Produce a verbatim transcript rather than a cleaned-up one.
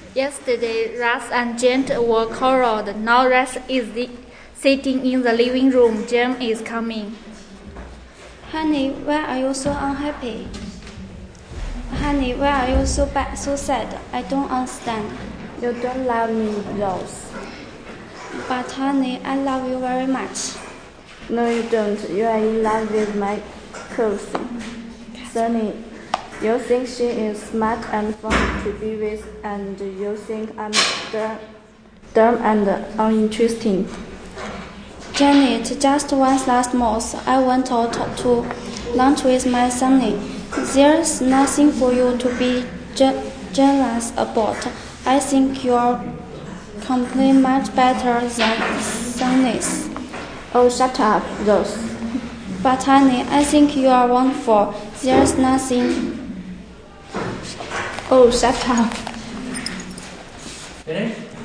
Yesterday, Russ and Jane were quarreled. Now Russ is the, sitting in the living room. Jane is coming. Honey, why are you so unhappy? Honey, why are you so bad, so sad? I don't understand. You don't love me, Rose. But honey, I love you very much. No, you don't. You are in love with my cousin, Sunny. You think she is smart and fun to be with, and you think I'm dumb, dumb and uninteresting. Janet, just one last month, I went out to lunch with my Sunny. There's nothing for you to be je- jealous about. I think you're completely much better than Sunny's. Oh, shut up, Rose. But honey, I think you are wonderful. There's nothing. Oh, shut up. Finish?